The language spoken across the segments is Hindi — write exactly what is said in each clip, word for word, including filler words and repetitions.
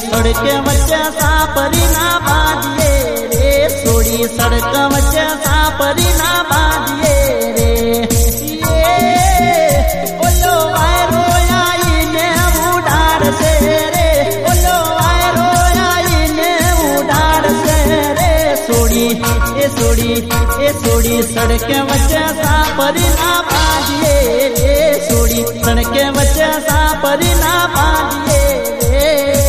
सड़के वच्चे सापरी ना बांधिए रे, सोड़ी सड़क वच्चे सापरी ना बांधिए रे। ये ओलो वायरो आईने उडाड़ से रे, ओलो वायरो आईने उडाड़ से रे, सोड़ी ए सोड़ी ए सोड़ी सड़के वच्चे सापरी ना बांधिए रे, सोड़ी सड़के वच्चे सापरी ना बांधिए रे।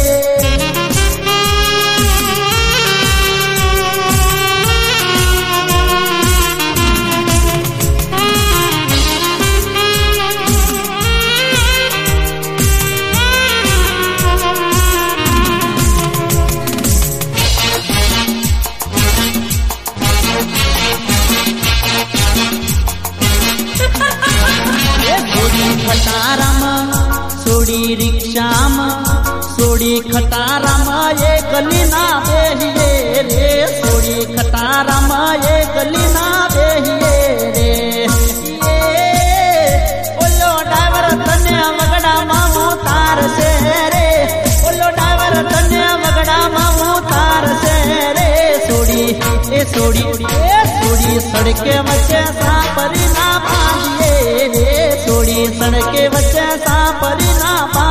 खटाराम सोड़ी रिक्षाम सोड़ी खटाराम ये गली ना बेहिए रे, सोड़ी खटाराम ये गली ना बेहिए रे। ये ओलो ड्राइवर तने वगड़ा मामू तार से रे, ओलो ड्राइवर तने वगड़ा मामू तार से रे, सोड़ी ए सोड़ी ए सोड़ी सड़के वच्चे सापरी ना बांधिए रे, सोड़ी सड़के वच्चे सापरी ना बांधिए।